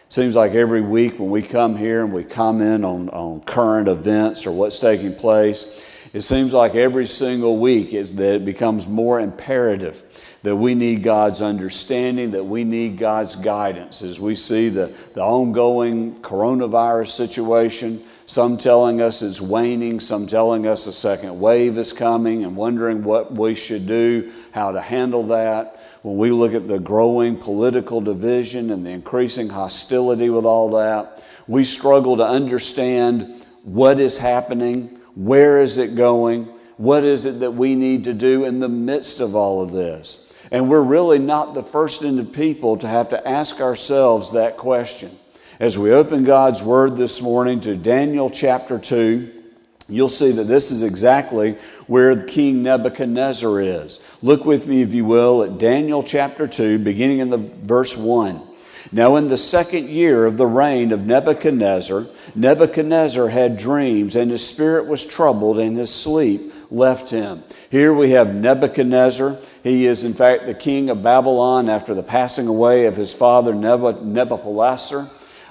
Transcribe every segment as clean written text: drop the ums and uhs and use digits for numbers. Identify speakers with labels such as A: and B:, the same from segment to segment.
A: Seems like every week when we come here and we comment on current events or what's taking place, it seems like every single week that it becomes more imperative that we need God's understanding, that we need God's guidance as we see the ongoing coronavirus situation. Some telling us it's waning, some telling us a second wave is coming and wondering what we should do, how to handle that. When we look at the growing political division and the increasing hostility with all that, we struggle to understand what is happening, where is it going, what is it that we need to do in the midst of all of this. And we're really not the first in the people to have to ask ourselves that question. As we open God's Word this morning to Daniel chapter 2, you'll see that this is exactly where King Nebuchadnezzar is. Look with me, if you will, at Daniel chapter 2, beginning in the verse 1. Now in the second year of the reign of Nebuchadnezzar, Nebuchadnezzar had dreams, and his spirit was troubled, and his sleep left him. Here we have Nebuchadnezzar. He is in fact the king of Babylon after the passing away of his father Nebuchadnezzar.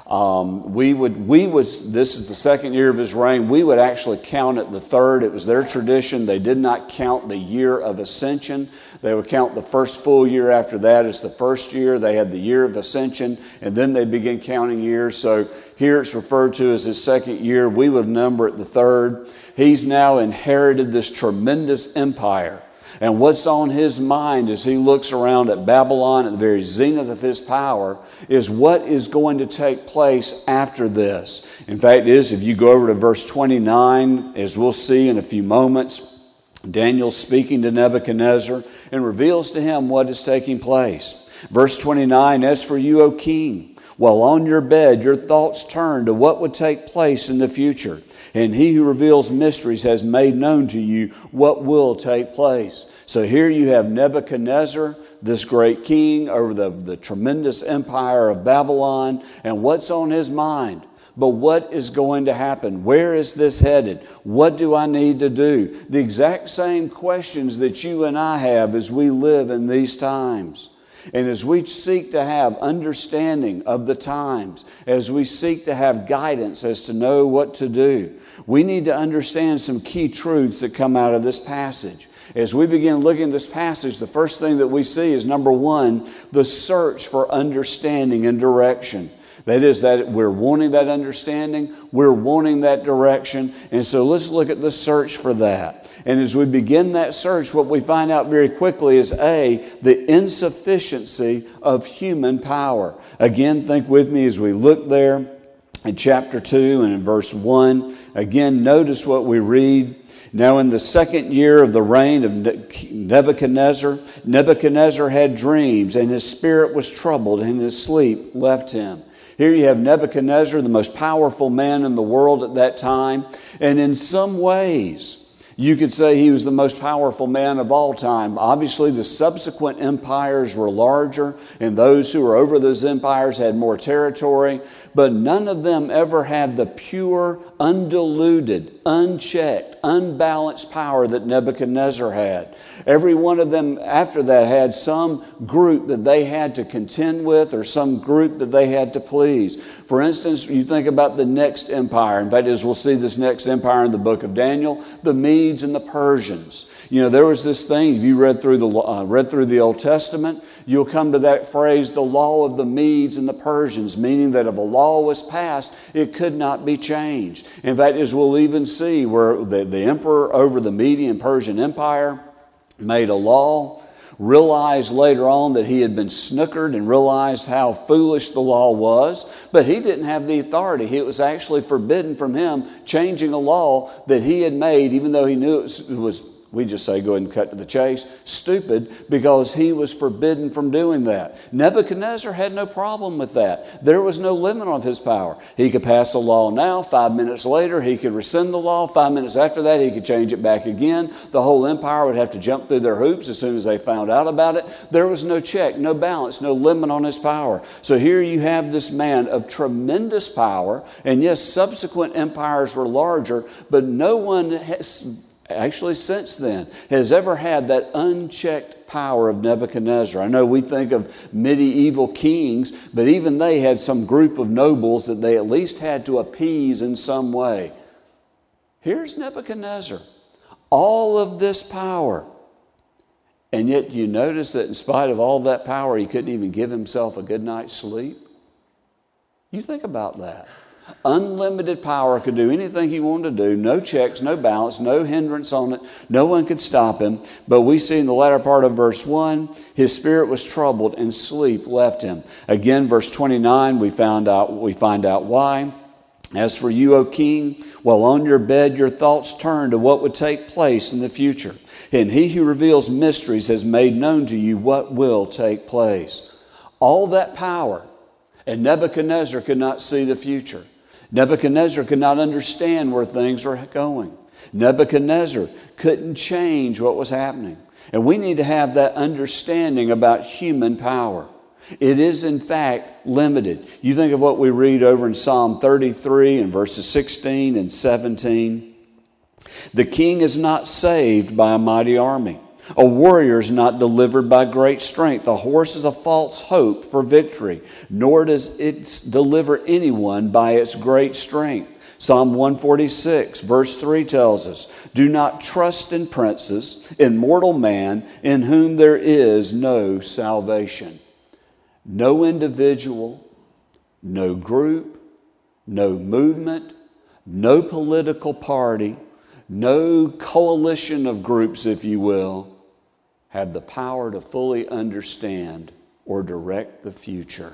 A: This is the second year of his reign. We would actually count it the third. It was their tradition. They did not count the year of ascension. They would count the first full year after that as the first year. They had the year of ascension, and then they begin counting years. So here it's referred to as his second year. We would number it the third. He's now inherited this tremendous empire. And what's on his mind as he looks around at Babylon at the very zenith of his power is what is going to take place after this. In fact, if you go over to verse 29, as we'll see in a few moments, Daniel's speaking to Nebuchadnezzar and reveals to him what is taking place. Verse 29, as for you, O king, while on your bed your thoughts turn to what would take place in the future. And he who reveals mysteries has made known to you what will take place. So here you have Nebuchadnezzar, this great king over the tremendous empire of Babylon. And what's on his mind? But what is going to happen? Where is this headed? What do I need to do? The exact same questions that you and I have as we live in these times. And as we seek to have understanding of the times, as we seek to have guidance as to know what to do, we need to understand some key truths that come out of this passage. As we begin looking at this passage, the first thing that we see is, number one, the search for understanding and direction. That is, that we're wanting that understanding, we're wanting that direction, and so let's look at the search for that. And as we begin that search, what we find out very quickly is the insufficiency of human power. Again, think with me as we look there in chapter 2 and in verse 1. Again, notice what we read. Now in the second year of the reign of Nebuchadnezzar, Nebuchadnezzar had dreams, and his spirit was troubled, and his sleep left him. Here you have Nebuchadnezzar, the most powerful man in the world at that time. And in some ways, you could say he was the most powerful man of all time. Obviously, the subsequent empires were larger, and those who were over those empires had more territory. But none of them ever had the pure, undiluted, unchecked, unbalanced power that Nebuchadnezzar had. Every one of them after that had some group that they had to contend with or some group that they had to please. For instance, you think about the next empire. In fact, as we'll see this next empire in the book of Daniel, the Medes and the Persians. You know, there was this thing, if you read through the Old Testament, you'll come to that phrase, the law of the Medes and the Persians, meaning that if a law was passed, it could not be changed. In fact, as we'll even see, where the emperor over the Median Persian Empire made a law, realized later on that he had been snookered and realized how foolish the law was, but he didn't have the authority. It was actually forbidden from him changing a law that he had made, even though he knew it was we just say, go ahead and cut to the chase, stupid, because he was forbidden from doing that. Nebuchadnezzar had no problem with that. There was no limit on his power. He could pass a law now, 5 minutes later he could rescind the law, 5 minutes after that he could change it back again. The whole empire would have to jump through their hoops as soon as they found out about it. There was no check, no balance, no limit on his power. So here you have this man of tremendous power, and yes, subsequent empires were larger, but no one actually since then, has ever had that unchecked power of Nebuchadnezzar. I know we think of medieval kings, but even they had some group of nobles that they at least had to appease in some way. Here's Nebuchadnezzar, all of this power. And yet you notice that in spite of all that power, he couldn't even give himself a good night's sleep. You think about that. Unlimited power, could do anything he wanted to do. No checks, no balance, no hindrance on it. No one could stop him. But we see in the latter part of verse 1, his spirit was troubled and sleep left him. Again, verse 29, we find out why. As for you, O king, while on your bed your thoughts turn to what would take place in the future. And he who reveals mysteries has made known to you what will take place. All that power, and Nebuchadnezzar could not see the future. Nebuchadnezzar could not understand where things were going. Nebuchadnezzar couldn't change what was happening. And we need to have that understanding about human power. It is, in fact, limited. You think of what we read over in Psalm 33 and verses 16 and 17. The king is not saved by a mighty army. A warrior is not delivered by great strength. A horse is a false hope for victory, nor does it deliver anyone by its great strength. Psalm 146, verse 3 tells us, do not trust in princes, in mortal man, in whom there is no salvation. No individual, no group, no movement, no political party, no coalition of groups, if you will, have the power to fully understand or direct the future.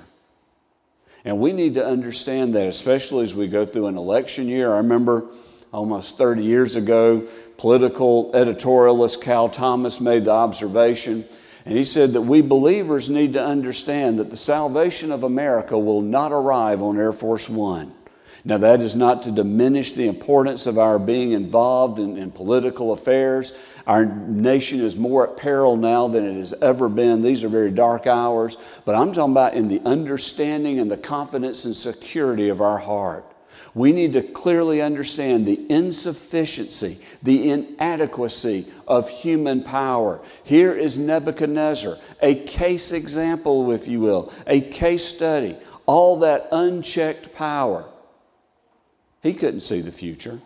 A: And we need to understand that, especially as we go through an election year. I remember almost 30 years ago, political editorialist Cal Thomas made the observation, and he said that we believers need to understand that the salvation of America will not arrive on Air Force One. Now, that is not to diminish the importance of our being involved in political affairs. Our nation is more at peril now than it has ever been. These are very dark hours. But I'm talking about in the understanding and the confidence and security of our heart. We need to clearly understand the insufficiency, the inadequacy of human power. Here is Nebuchadnezzar, a case example, if you will, a case study. All that unchecked power. He couldn't see the future.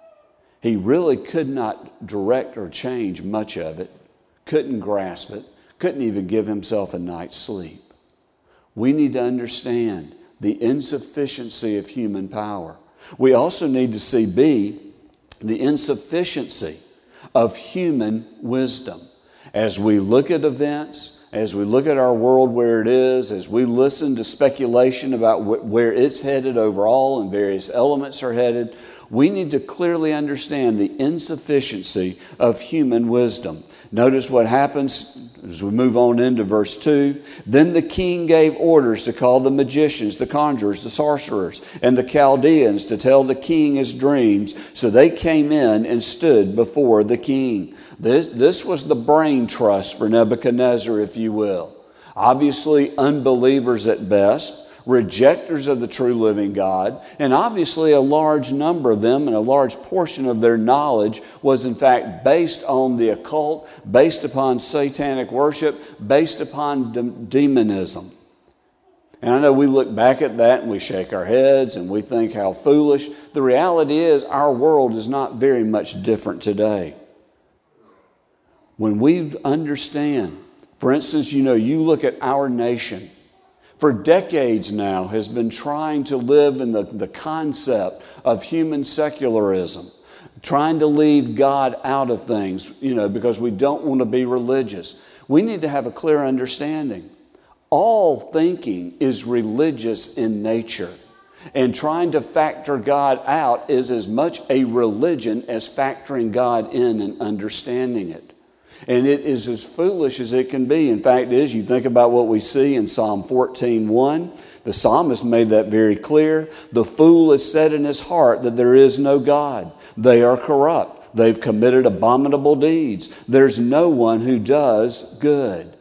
A: He really could not direct or change much of it, couldn't grasp it, couldn't even give himself a night's sleep. We need to understand the insufficiency of human power. We also need to see, B, the insufficiency of human wisdom. As we look at events, as we look at our world where it is, as we listen to speculation about where it's headed overall and various elements are headed, we need to clearly understand the insufficiency of human wisdom. Notice what happens as we move on into verse 2. Then the king gave orders to call the magicians, the conjurers, the sorcerers, and the Chaldeans to tell the king his dreams. So they came in and stood before the king. This was the brain trust for Nebuchadnezzar, if you will. Obviously unbelievers at best, rejectors of the true living God, and obviously a large number of them and a large portion of their knowledge was in fact based on the occult, based upon satanic worship, based upon demonism. And I know we look back at that and we shake our heads and we think how foolish. The reality is our world is not very much different today. When we understand, for instance, you look at our nation, for decades now has been trying to live in the concept of human secularism, trying to leave God out of things, because we don't want to be religious. We need to have a clear understanding. All thinking is religious in nature. And trying to factor God out is as much a religion as factoring God in and understanding it. And it is as foolish as it can be. In fact, you think about what we see in Psalm 14:1. The psalmist made that very clear. The fool has said in his heart that there is no God. They are corrupt. They've committed abominable deeds. There's no one who does good.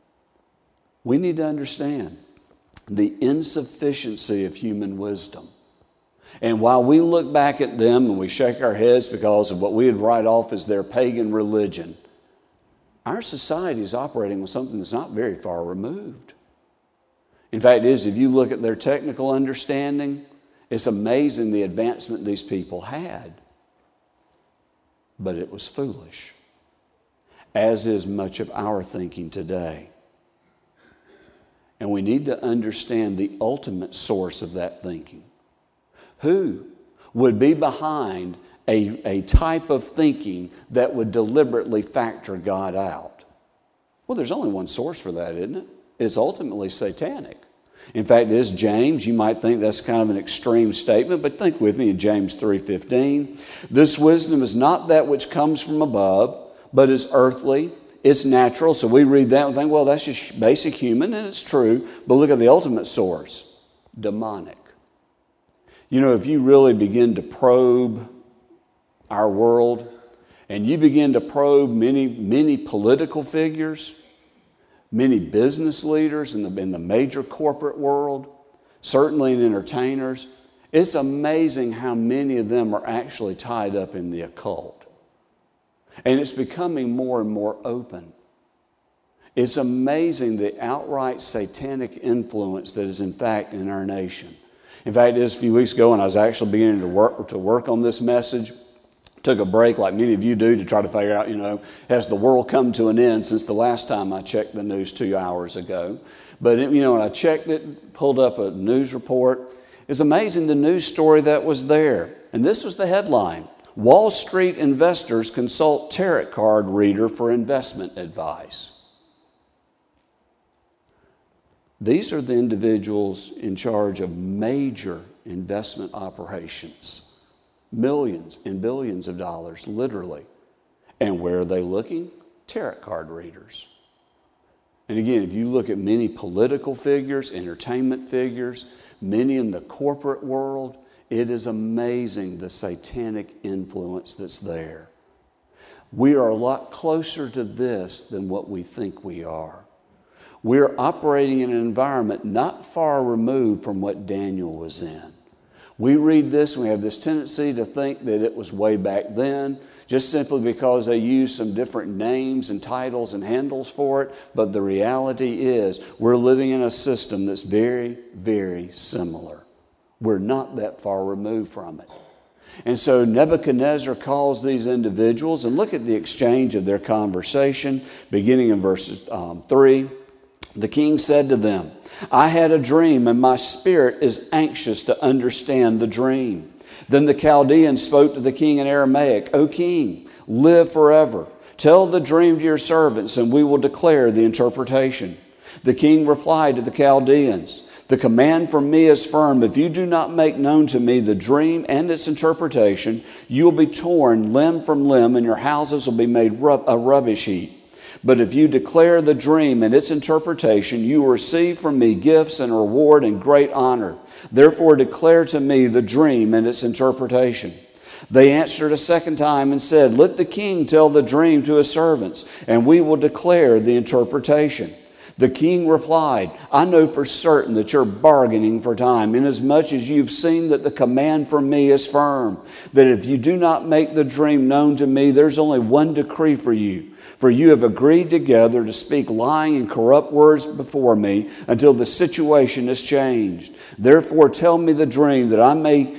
A: We need to understand the insufficiency of human wisdom. And while we look back at them and we shake our heads because of what we would write off as their pagan religion, our society is operating with something that's not very far removed. In fact, if you look at their technical understanding, it's amazing the advancement these people had. But it was foolish, as is much of our thinking today. And we need to understand the ultimate source of that thinking. Who would be behind a type of thinking that would deliberately factor God out? Well, there's only one source for that, isn't it? It's ultimately satanic. In fact, it is James. You might think that's kind of an extreme statement, but think with me in James 3:15. This wisdom is not that which comes from above, but is earthly. It's natural. So we read that and think, well, that's just basic human, and it's true. But look at the ultimate source, demonic. You know, if you really begin to probe our world, and you begin to probe many political figures, many business leaders in the major corporate world, certainly in entertainers, it's amazing how many of them are actually tied up in the occult. And it's becoming more and more open. It's amazing the outright satanic influence that is in fact in our nation. In fact, it was a few weeks ago when I was actually beginning to work on this message. Took a break like many of you do to try to figure out, has the world come to an end since the last time I checked the news 2 hours ago. But, when I checked it, pulled up a news report, it's amazing the news story that was there. And this was the headline: Wall Street investors consult tarot card reader for investment advice. These are the individuals in charge of major investment operations. Millions and billions of dollars, literally. And where are they looking? Tarot card readers. And again, if you look at many political figures, entertainment figures, many in the corporate world, it is amazing the satanic influence that's there. We are a lot closer to this than what we think we are. We're operating in an environment not far removed from what Daniel was in. We read this and we have this tendency to think that it was way back then, just simply because they used some different names and titles and handles for it. But the reality is we're living in a system that's very, very similar. We're not that far removed from it. And so Nebuchadnezzar calls these individuals, and look at the exchange of their conversation, beginning in verse 3. The king said to them, I had a dream, and my spirit is anxious to understand the dream. Then the Chaldean spoke to the king in Aramaic, O king, live forever. Tell the dream to your servants, and we will declare the interpretation. The king replied to the Chaldeans, the command from me is firm. If you do not make known to me the dream and its interpretation, you will be torn limb from limb, and your houses will be made a rubbish heap. But if you declare the dream and its interpretation, you will receive from me gifts and reward and great honor. Therefore declare to me the dream and its interpretation. They answered a second time and said, Let the king tell the dream to his servants, and we will declare the interpretation. The king replied, I know for certain that you're bargaining for time, inasmuch as you've seen that the command from me is firm, that if you do not make the dream known to me, there's only one decree for you. For you have agreed together to speak lying and corrupt words before me until the situation is changed. Therefore tell me the dream that I may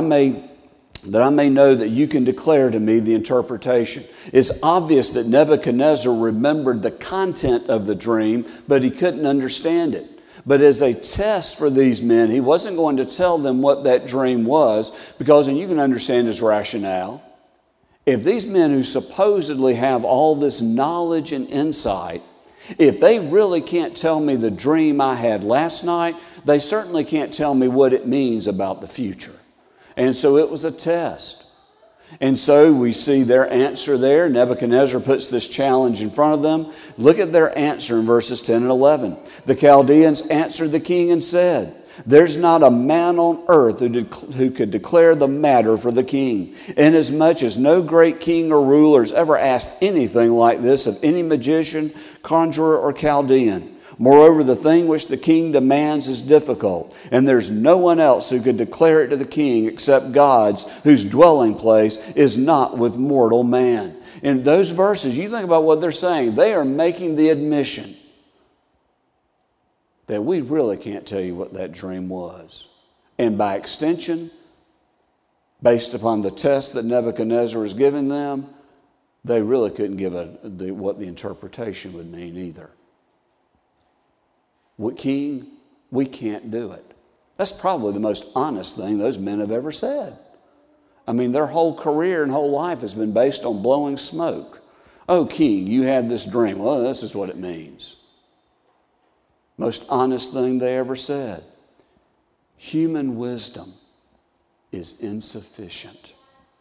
A: know that you can declare to me the interpretation. It's obvious that Nebuchadnezzar remembered the content of the dream, but he couldn't understand it. But as a test for these men, he wasn't going to tell them what that dream was, because, and you can understand his rationale, if these men who supposedly have all this knowledge and insight, if they really can't tell me the dream I had last night, they certainly can't tell me what it means about the future. And so it was a test. And so we see their answer there. Nebuchadnezzar puts this challenge in front of them. Look at their answer in verses 10 and 11. The Chaldeans answered the king and said, There's not a man on earth who could declare the matter for the king, inasmuch as no great king or ruler has ever asked anything like this of any magician, conjurer, or Chaldean. Moreover, the thing which the king demands is difficult, and there's no one else who could declare it to the king except God's, whose dwelling place is not with mortal man. In those verses, you think about what they're saying. They are making the admission that we really can't tell you what that dream was. And by extension, based upon the test that Nebuchadnezzar was giving them, they really couldn't give what the interpretation would mean either. King, we can't do it. That's probably the most honest thing those men have ever said. I mean, their whole career and whole life has been based on blowing smoke. Oh, king, you had this dream. Well, this is what it means. Most honest thing they ever said. Human wisdom is insufficient.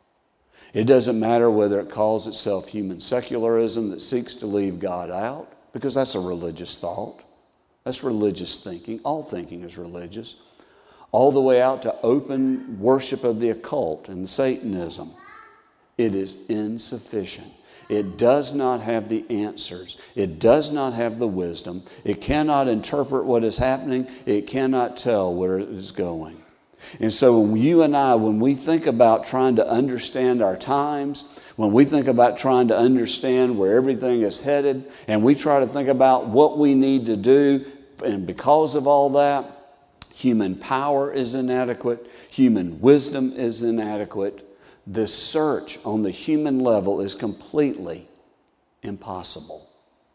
A: It doesn't matter whether it calls itself human secularism that seeks to leave God out, because that's a religious thought. That's religious thinking. All thinking is religious. All the way out to open worship of the occult and Satanism. It is insufficient. It does not have the answers. It does not have the wisdom. It cannot interpret what is happening. It cannot tell where it is going. And so when you and I, when we think about trying to understand our times, when we think about trying to understand where everything is headed, and we try to think about what we need to do, and because of all that, human power is inadequate, human wisdom is inadequate, the search on the human level is completely impossible.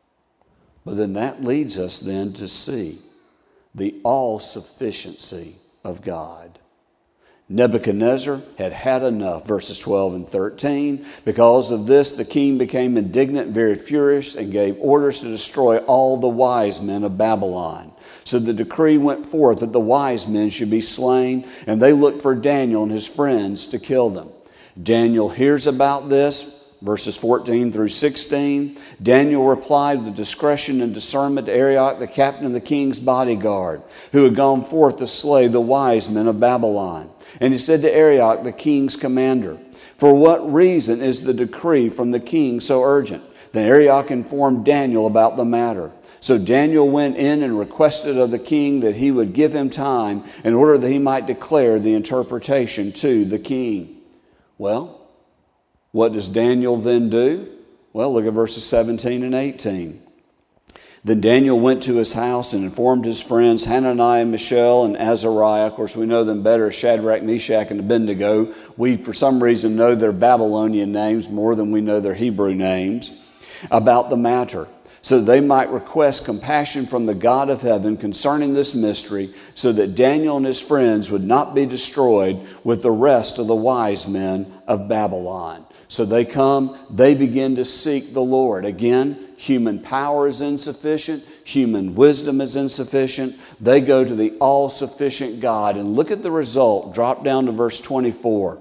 A: But then that leads us then to see the all-sufficiency of God. Nebuchadnezzar had had enough, verses 12 and 13. Because of this, the king became indignant, very furious, and gave orders to destroy all the wise men of Babylon. So the decree went forth that the wise men should be slain, and they looked for Daniel and his friends to kill them. Daniel hears about this, verses 14 through 16. Daniel replied with discretion and discernment to Arioch, the captain of the king's bodyguard, who had gone forth to slay the wise men of Babylon. And he said to Arioch, the king's commander, "For what reason is the decree from the king so urgent?" Then Arioch informed Daniel about the matter. So Daniel went in and requested of the king that he would give him time in order that he might declare the interpretation to the king. Well, what does Daniel then do? Well, look at verses 17 and 18. Then Daniel went to his house and informed his friends Hananiah, Mishael, and Azariah. Of course, we know them better as Shadrach, Meshach, and Abednego. We, for some reason, know their Babylonian names more than we know their Hebrew names, about the matter, so they might request compassion from the God of heaven concerning this mystery, so that Daniel and his friends would not be destroyed with the rest of the wise men of Babylon. So they come, they begin to seek the Lord. Again, human power is insufficient. Human wisdom is insufficient. They go to the all-sufficient God. And look at the result. Drop down to verse 24.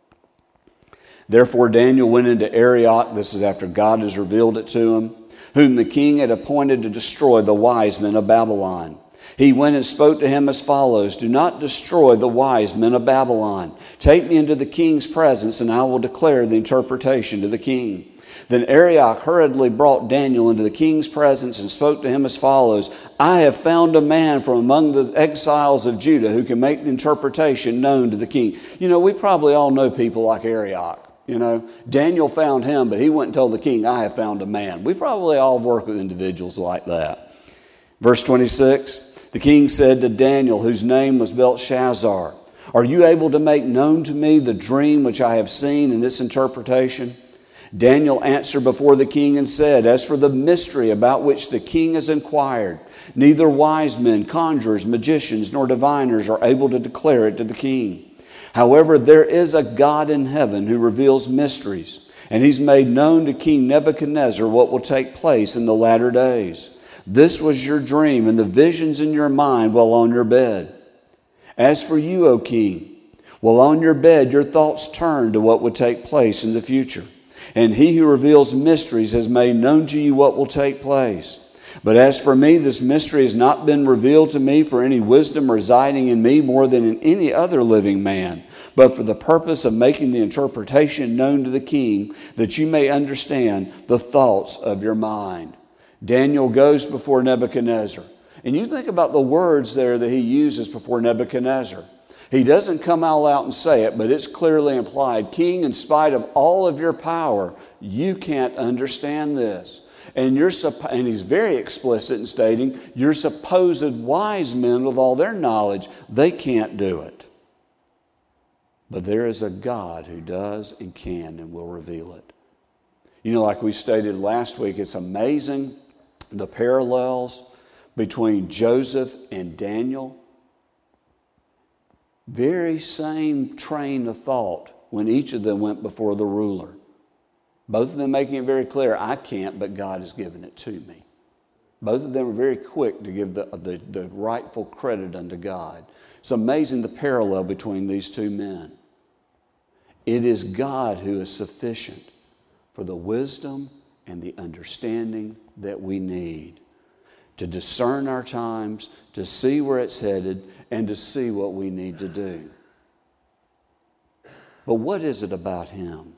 A: Therefore Daniel went into Arioch, this is after God has revealed it to him, whom the king had appointed to destroy the wise men of Babylon. He went and spoke to him as follows: "Do not destroy the wise men of Babylon. Take me into the king's presence, and I will declare the interpretation to the king." Then Arioch hurriedly brought Daniel into the king's presence and spoke to him as follows: "I have found a man from among the exiles of Judah who can make the interpretation known to the king." You know, we probably all know people like Arioch. You know, Daniel found him, but he went and told the king, "I have found a man." We probably all work with individuals like that. Verse 26, the king said to Daniel, whose name was Belshazzar, "Are you able to make known to me the dream which I have seen and its interpretation?" Daniel answered before the king and said, "As for the mystery about which the king has inquired, neither wise men, conjurers, magicians, nor diviners are able to declare it to the king. However, there is a God in heaven who reveals mysteries, and he's made known to King Nebuchadnezzar what will take place in the latter days. This was your dream and the visions in your mind while on your bed. As for you, O king, while on your bed your thoughts turn to what would take place in the future. And he who reveals mysteries has made known to you what will take place. But as for me, this mystery has not been revealed to me for any wisdom residing in me more than in any other living man, but for the purpose of making the interpretation known to the king, that you may understand the thoughts of your mind." Daniel goes before Nebuchadnezzar. And you think about the words there that he uses before Nebuchadnezzar. He doesn't come all out and say it, but it's clearly implied. King, in spite of all of your power, you can't understand this. And he's very explicit in stating, your supposed wise men with all their knowledge, they can't do it. But there is a God who does and can and will reveal it. You know, like we stated last week, it's amazing the parallels between Joseph and Daniel. Very same train of thought when each of them went before the ruler. Both of them making it very clear, I can't, but God has given it to me. Both of them were very quick to give the rightful credit unto God. It's amazing the parallel between these two men. It is God who is sufficient for the wisdom and the understanding that we need to discern our times, to see where it's headed, and to see what we need to do. But what is it about Him?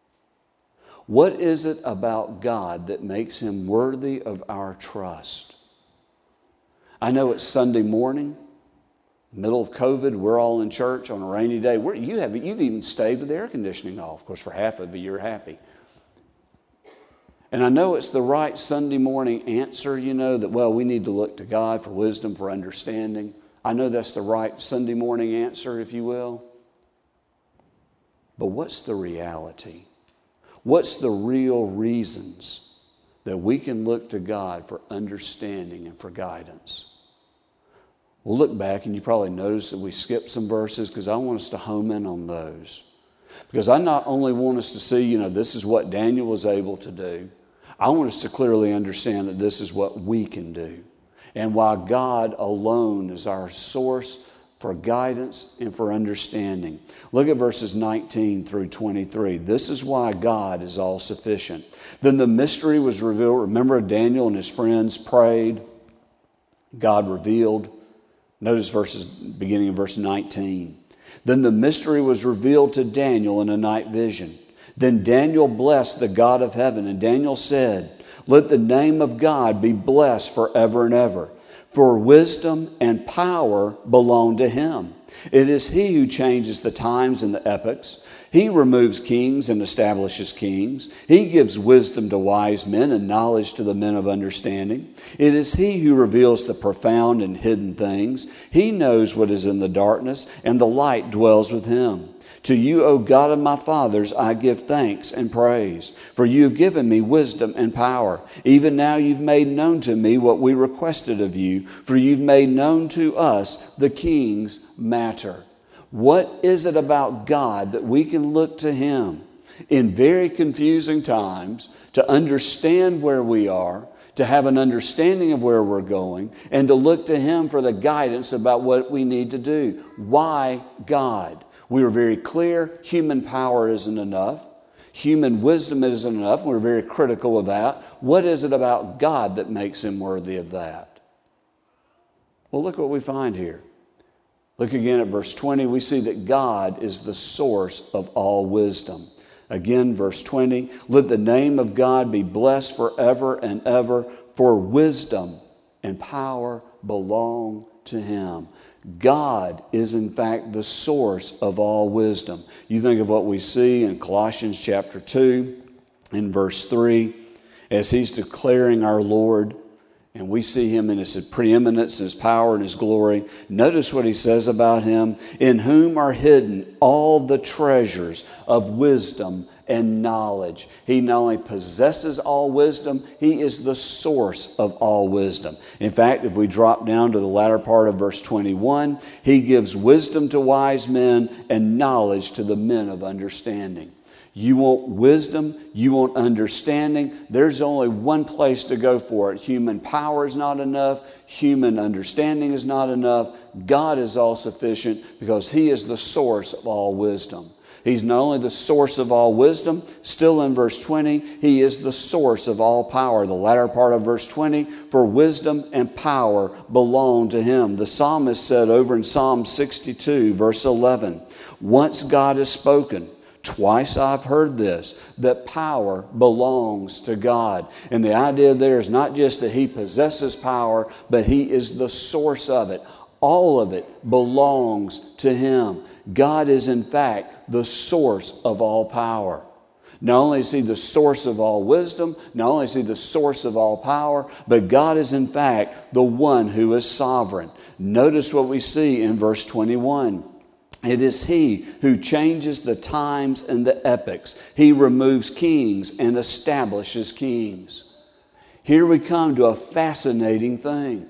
A: What is it about God that makes Him worthy of our trust? I know it's Sunday morning, middle of COVID, we're all in church on a rainy day. You've even stayed with the air conditioning off. Of course, for half of you, you're happy. And I know it's the right Sunday morning answer, that, we need to look to God for wisdom, for understanding. I know that's the right Sunday morning answer, if you will. But what's the reality? What's the real reasons that we can look to God for understanding and for guidance? We'll look back, and you probably notice that we skipped some verses because I want us to home in on those. Because I not only want us to see, this is what Daniel was able to do, I want us to clearly understand that this is what we can do. And why God alone is our source for guidance and for understanding. Look at verses 19 through 23. This is why God is all sufficient. Then the mystery was revealed. Remember, Daniel and his friends prayed. God revealed. Notice beginning of verse 19. Then the mystery was revealed to Daniel in a night vision. Then Daniel blessed the God of heaven, and Daniel said, let the name of God be blessed forever and ever. For wisdom and power belong to Him. It is He who changes the times and the epochs. He removes kings and establishes kings. He gives wisdom to wise men and knowledge to the men of understanding. It is He who reveals the profound and hidden things. He knows what is in the darkness, and the light dwells with Him. To you, O God of my fathers, I give thanks and praise, for you have given me wisdom and power. Even now you've made known to me what we requested of you, for you've made known to us the king's matter. What is it about God that we can look to Him in very confusing times to understand where we are, to have an understanding of where we're going, and to look to Him for the guidance about what we need to do? Why God? We were very clear, human power isn't enough. Human wisdom isn't enough. We're very critical of that. What is it about God that makes Him worthy of that? Well, look what we find here. Look again at verse 20. We see that God is the source of all wisdom. Again, verse 20. Let the name of God be blessed forever and ever, for wisdom and power belong to Him. God is in fact the source of all wisdom. You think of what we see in Colossians chapter 2 in verse 3 as He's declaring our Lord, and we see Him in His preeminence, His power, and His glory. Notice what He says about Him, in whom are hidden all the treasures of wisdom and knowledge. He not only possesses all wisdom, He is the source of all wisdom. In fact, if we drop down to the latter part of verse 21, He gives wisdom to wise men and knowledge to the men of understanding. You want wisdom, you want understanding, there's only one place to go for it. Human power is not enough, human understanding is not enough. God is all sufficient because He is the source of all wisdom. He's not only the source of all wisdom, still in verse 20, He is the source of all power. The latter part of verse 20, for wisdom and power belong to Him. The psalmist said over in Psalm 62, verse 11, once God has spoken, Twice I've heard this, that power belongs to God. And the idea there is not just that He possesses power, but He is the source of it. All of it belongs to Him. God is in fact the source of all power. Not only is He the source of all wisdom, not only is He the source of all power, but God is in fact the one who is sovereign. Notice what we see in verse 21. It is He who changes the times and the epochs. He removes kings and establishes kings. Here we come to a fascinating thing.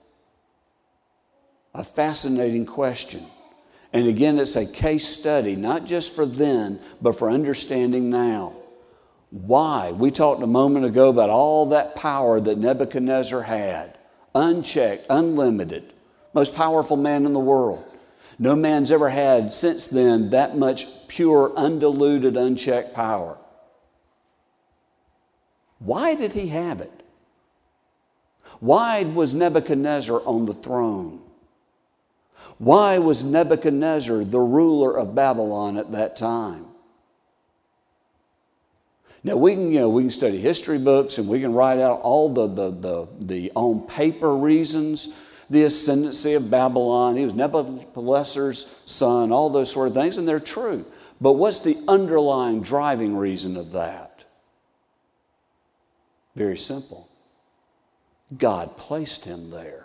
A: A fascinating question. And again, it's a case study, not just for then, but for understanding now. Why? We talked a moment ago about all that power that Nebuchadnezzar had. Unchecked, unlimited. Most powerful man in the world. No man's ever had since then that much pure, undiluted, unchecked power. Why did he have it? Why was Nebuchadnezzar on the throne? Why was Nebuchadnezzar the ruler of Babylon at that time? Now we can study history books and we can write out all the on paper reasons. The ascendancy of Babylon, he was Nebuchadnezzar's son, all those sort of things, and they're true. But what's the underlying driving reason of that? Very simple. God placed him there.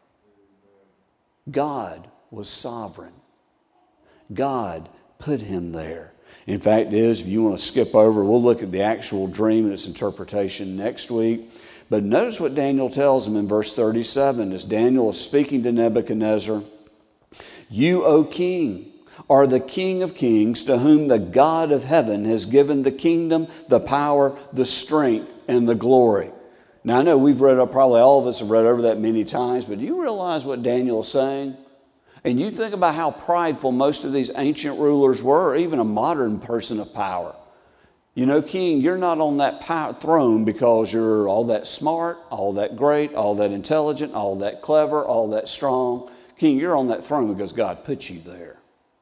A: God was sovereign. God put him there. In fact, if you want to skip over, we'll look at the actual dream and its interpretation next week. But notice what Daniel tells him in verse 37 as Daniel is speaking to Nebuchadnezzar. You, O king, are the King of kings, to whom the God of heaven has given the kingdom, the power, the strength, and the glory. Now I know we've read, probably all of us have read over that many times, but do you realize what Daniel is saying? And you think about how prideful most of these ancient rulers were, or even a modern person of power. You know, king, you're not on that throne because you're all that smart, all that great, all that intelligent, all that clever, all that strong. King, you're on that throne because God put you there.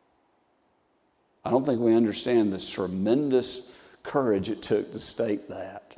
A: I don't think we understand the tremendous courage it took to state that.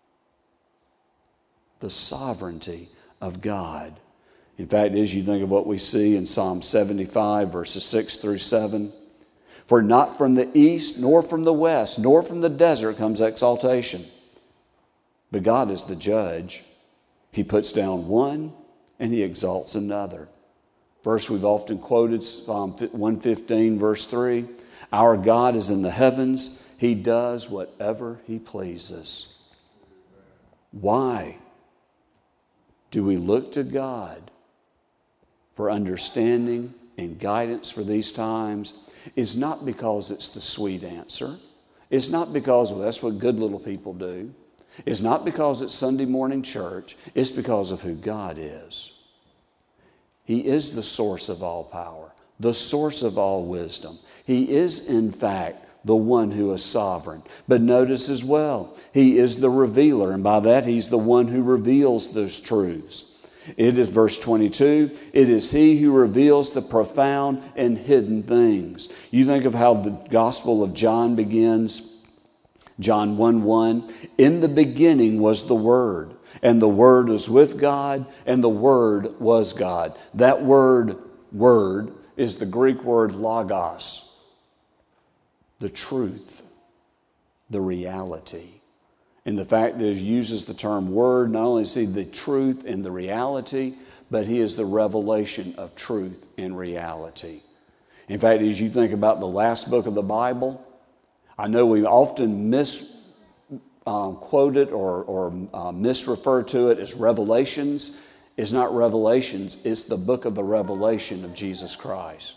A: The sovereignty of God. In fact, as you think of what we see in Psalm 75, verses 6 through 7, for not from the east, nor from the west, nor from the desert comes exaltation. But God is the judge. He puts down one and He exalts another. Verse we've often quoted, Psalm 115, verse 3. Our God is in the heavens. He does whatever He pleases. Why do we look to God for understanding and guidance for these times? Is not because it's the sweet answer. It's not because, well, that's what good little people do. It's not because it's Sunday morning church. It's because of who God is. He is the source of all power, the source of all wisdom. He is, in fact, the one who is sovereign. But notice as well, He is the revealer, and by that He's the one who reveals those truths. It is verse 22, it is He who reveals the profound and hidden things. You think of how the Gospel of John begins, John 1:1, in the beginning was the Word, and the Word was with God, and the Word was God. That word is the Greek word logos, the truth, the reality. And the fact that He uses the term word, not only is He the truth and the reality, but He is the revelation of truth and reality. In fact, as you think about the last book of the Bible, I know we often misquote it or misrefer to it as Revelations. It's not Revelations, it's the book of the revelation of Jesus Christ.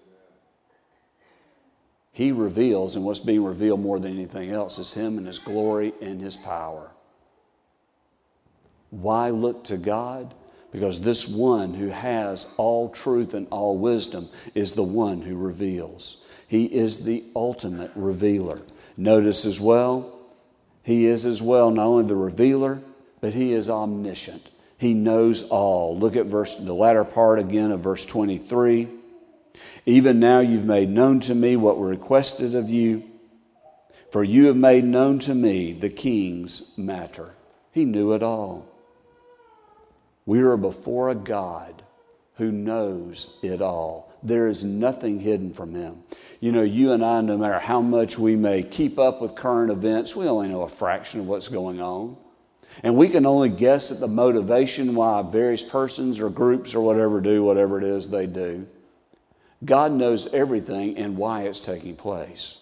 A: He reveals, and what's being revealed more than anything else is Him and His glory and His power. Why look to God? Because this one who has all truth and all wisdom is the one who reveals. He is the ultimate revealer. Notice as well, He is as well not only the revealer, but He is omniscient. He knows all. Look at the latter part again of verse 23. Even now you've made known to me what were requested of you. For you have made known to me the king's matter. He knew it all. We are before a God who knows it all. There is nothing hidden from him. You know, you and I, no matter how much we may keep up with current events, we only know a fraction of what's going on. And we can only guess at the motivation why various persons or groups or whatever do whatever it is they do. God knows everything and why it's taking place.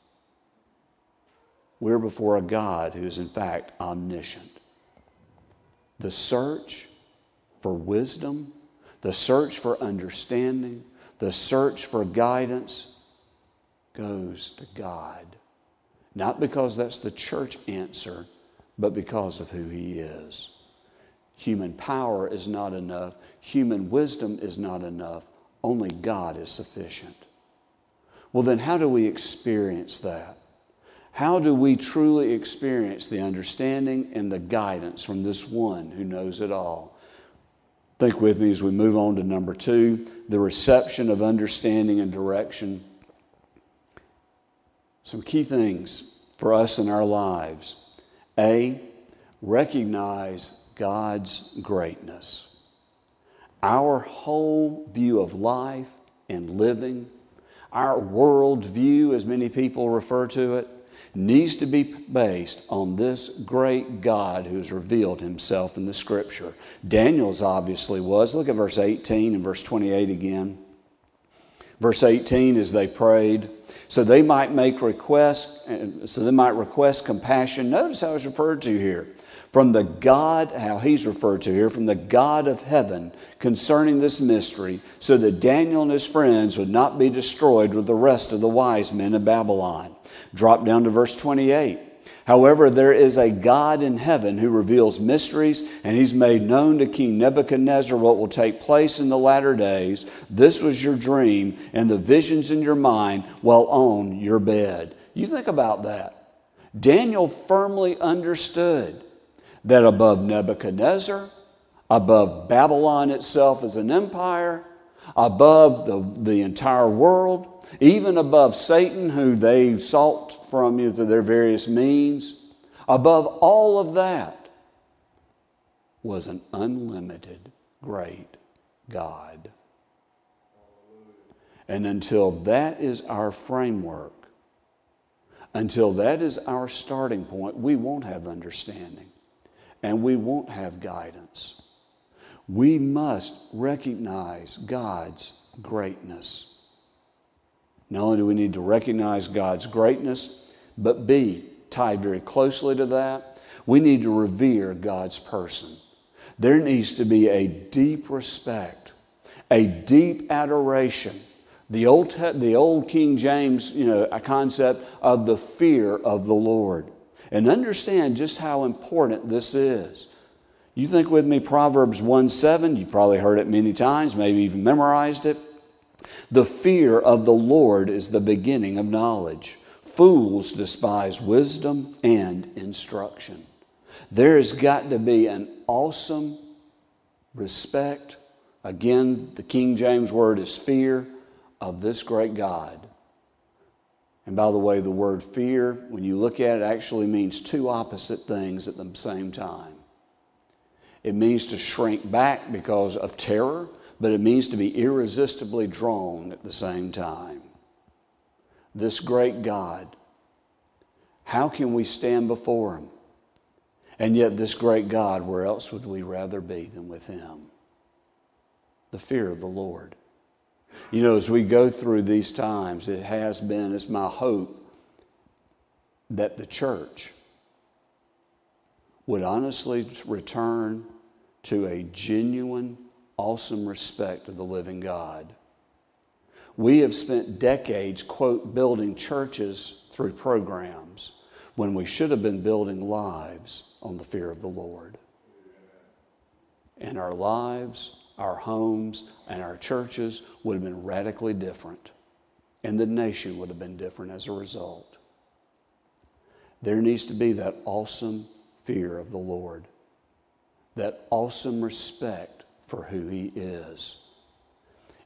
A: We're before a God who is in fact omniscient. The search for wisdom, the search for understanding, the search for guidance goes to God. Not because that's the church answer, but because of who He is. Human power is not enough. Human wisdom is not enough. Only God is sufficient. Well, then how do we experience that? How do we truly experience the understanding and the guidance from this one who knows it all? Think with me as we move on to number 2, the reception of understanding and direction. Some key things for us in our lives. A, recognize God's greatness. Our whole view of life and living, our world view, as many people refer to it, needs to be based on this great God who has revealed Himself in the Scripture. Daniel's obviously was. Look at verse 18 and verse 28 again. Verse 18, as they prayed, so they might make requests, so they might request compassion. Notice how it's referred to here. From the God, how He's referred to here, from the God of heaven concerning this mystery, so that Daniel and his friends would not be destroyed with the rest of the wise men of Babylon. Drop down to verse 28. However, there is a God in heaven who reveals mysteries, and He's made known to King Nebuchadnezzar what will take place in the latter days. This was your dream and the visions in your mind while on your bed. You think about that. Daniel firmly understood that above Nebuchadnezzar, above Babylon itself as an empire, above the entire world, even above Satan, who they sought from you through their various means, above all of that was an unlimited, great God. And until that is our framework, until that is our starting point, we won't have understanding and we won't have guidance. We must recognize God's greatness. Not only do we need to recognize God's greatness, but B, tied very closely to that, we need to revere God's person. There needs to be a deep respect, a deep adoration. The old King James, a concept of the fear of the Lord. And understand just how important this is. You think with me Proverbs 1:7, you've probably heard it many times, maybe even memorized it. The fear of the Lord is the beginning of knowledge. Fools despise wisdom and instruction. There has got to be an awesome respect. Again, the King James word is fear of this great God. And by the way, the word fear, when you look at it, actually means two opposite things at the same time. It means to shrink back because of terror, but it means to be irresistibly drawn at the same time. This great God, how can we stand before Him? And yet this great God, where else would we rather be than with Him? The fear of the Lord. You know, as we go through these times, it's my hope that the church would honestly return to a genuine, awesome respect of the living God. We have spent decades, quote, building churches through programs when we should have been building lives on the fear of the Lord. And our lives, our homes, and our churches would have been radically different. And the nation would have been different as a result. There needs to be that awesome fear of the Lord. That awesome respect for who He is.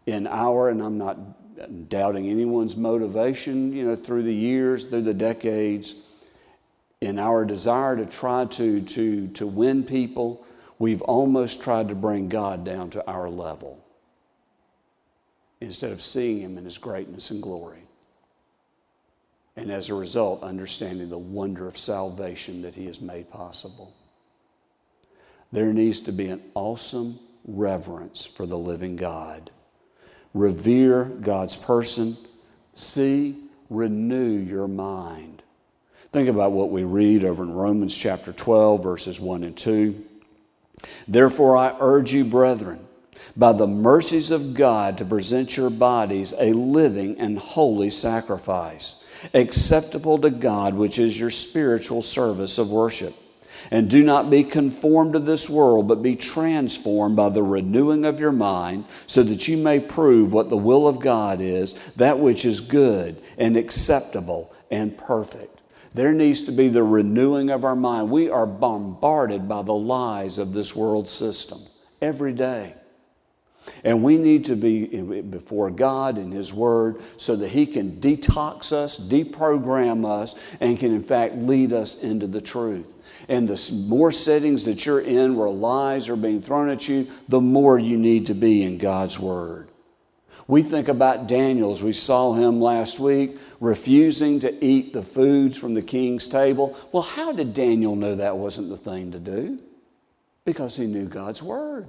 A: and I'm not doubting anyone's motivation, through the years, through the decades, in our desire to try to win people, we've almost tried to bring God down to our level instead of seeing Him in His greatness and glory. And as a result, understanding the wonder of salvation that He has made possible. There needs to be an awesome reverence for the living God. Revere God's person. Renew your mind. Think about what we read over in Romans chapter 12, verses 1 and 2. Therefore I urge you, brethren, by the mercies of God, to present your bodies a living and holy sacrifice, acceptable to God, which is your spiritual service of worship. And do not be conformed to this world, but be transformed by the renewing of your mind, so that you may prove what the will of God is, that which is good and acceptable and perfect. There needs to be the renewing of our mind. We are bombarded by the lies of this world system every day. And we need to be before God and His Word so that He can detox us, deprogram us, and can in fact lead us into the truth. And the more settings that you're in where lies are being thrown at you, the more you need to be in God's Word. We think about Daniel, as we saw him last week, refusing to eat the foods from the king's table. Well, how did Daniel know that wasn't the thing to do? Because he knew God's Word.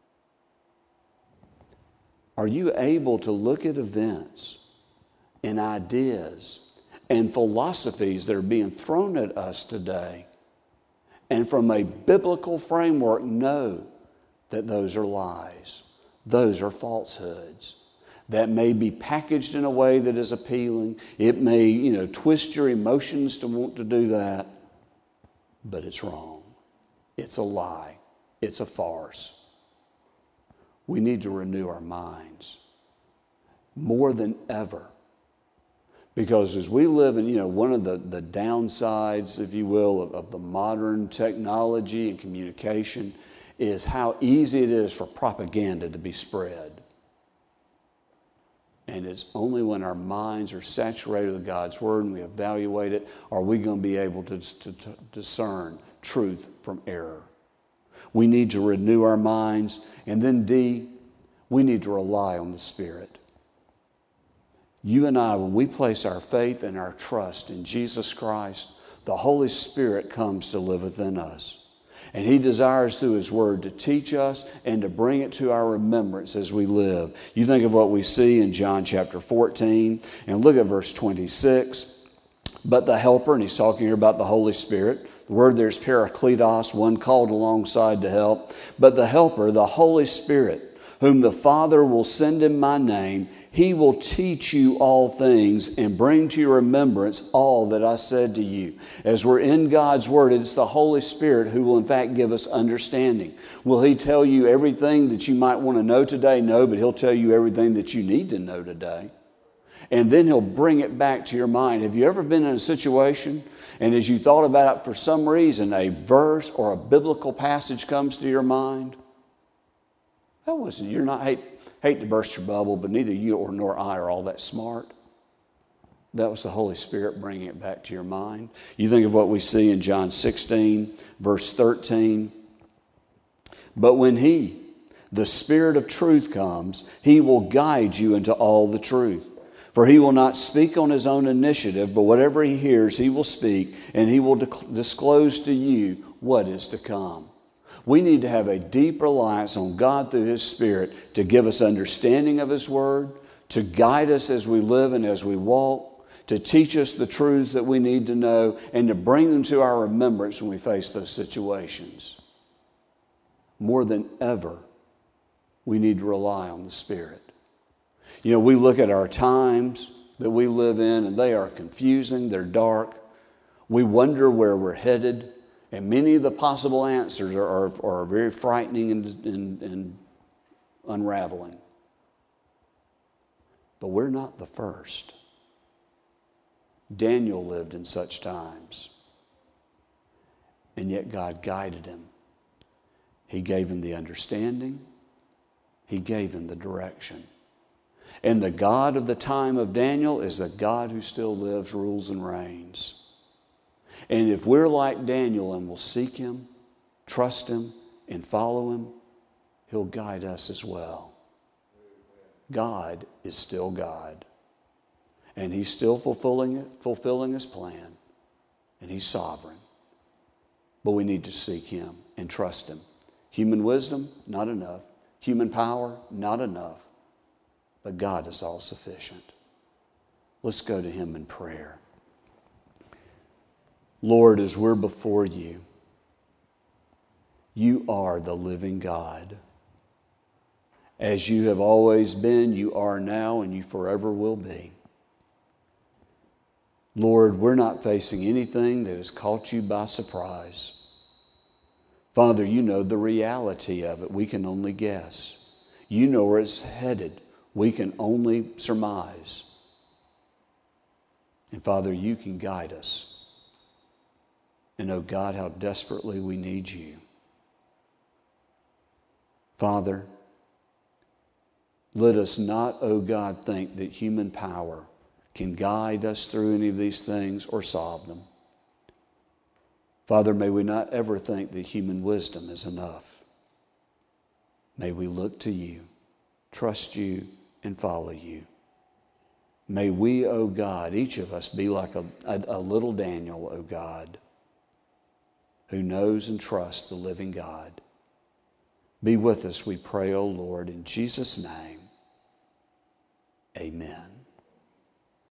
A: Are you able to look at events and ideas and philosophies that are being thrown at us today, and from a biblical framework know that those are lies, those are falsehoods, that may be packaged in a way that is appealing? It may, twist your emotions to want to do that, but it's wrong. It's a lie. It's a farce. We need to renew our minds more than ever. Because as we live in, one of the downsides, if you will, of the modern technology and communication is how easy it is for propaganda to be spread. And it's only when our minds are saturated with God's Word and we evaluate it, are we going to be able to discern truth from error. We need to renew our minds. And then D, we need to rely on the Spirit. You and I, when we place our faith and our trust in Jesus Christ, the Holy Spirit comes to live within us. And He desires through His Word to teach us and to bring it to our remembrance as we live. You think of what we see in John chapter 14 and look at verse 26. But the Helper, and he's talking here about the Holy Spirit. The word there is parakletos, one called alongside to help. But the Helper, the Holy Spirit, whom the Father will send in my name, He will teach you all things and bring to your remembrance all that I said to you. As we're in God's Word, it's the Holy Spirit who will in fact give us understanding. Will He tell you everything that you might want to know today? No, but He'll tell you everything that you need to know today. And then He'll bring it back to your mind. Have you ever been in a situation and as you thought about it, for some reason, a verse or a biblical passage comes to your mind? That wasn't, you're not, hate to burst your bubble, but neither you nor I are all that smart. That was the Holy Spirit bringing it back to your mind. You think of what we see in John 16, verse 13. But when He, the Spirit of truth, comes, He will guide you into all the truth. For He will not speak on His own initiative, but whatever He hears, He will speak, and He will disclose to you what is to come. We need to have a deep reliance on God through His Spirit to give us understanding of His Word, to guide us as we live and as we walk, to teach us the truths that we need to know, and to bring them to our remembrance when we face those situations. More than ever, we need to rely on the Spirit. We look at our times that we live in, and they are confusing, they're dark. We wonder where we're headed. And many of the possible answers are very frightening and unraveling. But we're not the first. Daniel lived in such times. And yet God guided him. He gave him the understanding. He gave him the direction. And the God of the time of Daniel is the God who still lives, rules, and reigns. And if we're like Daniel and will seek Him, trust Him, and follow Him, He'll guide us as well. God is still God. And He's still fulfilling His plan. And He's sovereign. But we need to seek Him and trust Him. Human wisdom, not enough. Human power, not enough. But God is all sufficient. Let's go to Him in prayer. Lord, as we're before You, You are the living God. As You have always been, You are now, and You forever will be. Lord, we're not facing anything that has caught You by surprise. Father, You know the reality of it. We can only guess. You know where it's headed. We can only surmise. And Father, You can guide us. And oh God, how desperately we need You. Father, let us not, oh God, think that human power can guide us through any of these things or solve them. Father, may we not ever think that human wisdom is enough. May we look to You, trust You, and follow You. May we, oh God, each of us be like a little Daniel, oh God, who knows and trusts the living God. Be with us, we pray, O Lord, in Jesus' name. Amen.